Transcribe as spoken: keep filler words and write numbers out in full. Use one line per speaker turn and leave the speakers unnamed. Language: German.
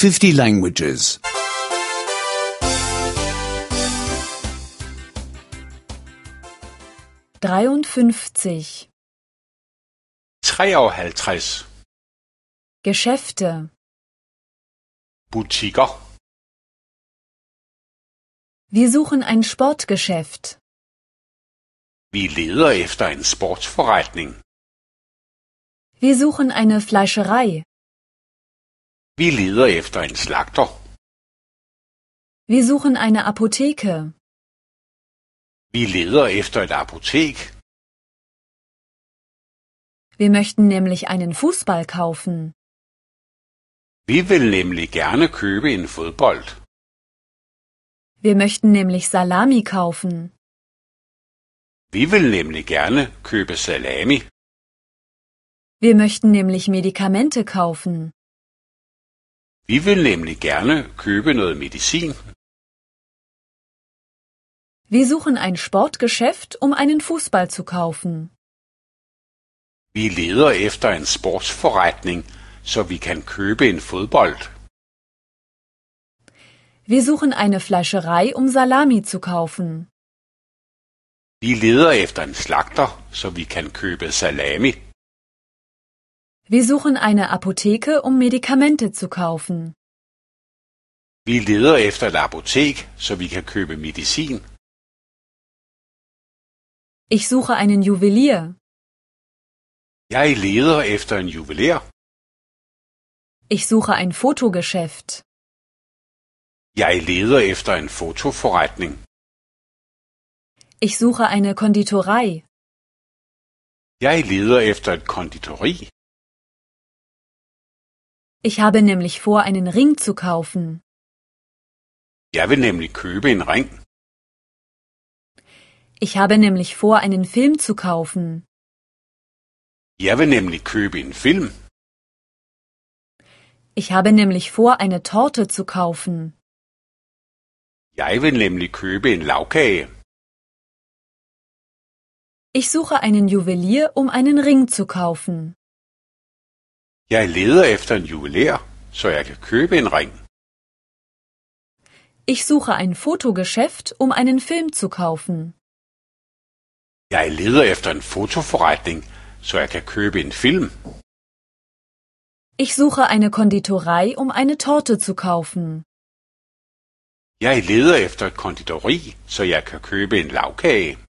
fifty languages.
dreiundfünfzig.
treoghalvtreds.
Geschäfte.
Butikker.
Wir suchen ein Sportgeschäft.
Vi leder efter en sportsforretning.
Wir suchen eine Fleischerei.
Vi leder efter en slagter.
Wir suchen eine Apotheke.
Vi leder efter et apotek.
Wir möchten nämlich einen Fußball kaufen.
Vi vil nemlig gerne købe en fodbold.
Wir möchten nämlich Salami kaufen.
Vi vil nemlig gerne købe salami.
Wir möchten nämlich Medikamente kaufen.
Vi vil nemlig gerne købe noget medicin.
Wir suchen ein Sportgeschäft, um einen Fußball zu kaufen.
Vi leder efter en sportsforretning, så vi kan købe en fodbold.
Wir suchen eine Fleischerei, um Salami zu kaufen.
Vi leder efter en slagter, så vi kan købe salami.
Wir suchen eine Apotheke, um Medikamente zu kaufen.
Vi leder efter et apotek, så vi kan købe medicin.
Ich suche einen Juwelier.
Jeg leder efter en juveler.
Ich suche ein Fotogeschäft.
Jeg leder efter en fotoforretning.
Ich suche eine Konditorei.
Jeg leder efter et konditori.
Ich habe nämlich vor, einen Ring zu kaufen.
Jeg vil nemlig købe en ring.
Ich habe nämlich vor, einen Film zu kaufen.
Jeg vil nemlig købe en film.
Ich habe nämlich vor, eine Torte zu kaufen.
Jeg vil nemlig købe en lagkage.
Ich suche einen Juwelier, um einen Ring zu kaufen.
Jeg leder efter en juveler, så jeg kan købe en ring.
Ich suche ein Fotogeschäft, um einen Film zu kaufen.
Jeg leder efter en fotoforretning, så jeg kan købe en film.
Ich suche eine Konditorei, um eine Torte zu kaufen.
Jeg leder efter et konditori, så jeg kan købe en lagkage.